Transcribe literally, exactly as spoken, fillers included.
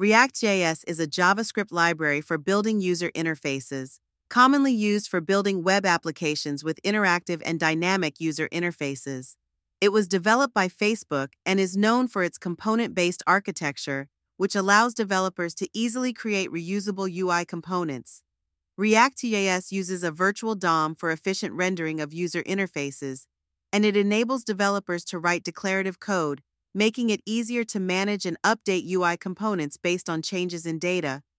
React.js is a JavaScript library for building user interfaces, commonly used for building web applications with interactive and dynamic user interfaces. It was developed by Facebook and is known for its component-based architecture, which allows developers to easily create reusable U I components. React.js uses a virtual D O M for efficient rendering of user interfaces, and it enables developers to write declarative code, making it easier to manage and update U I components based on changes in data,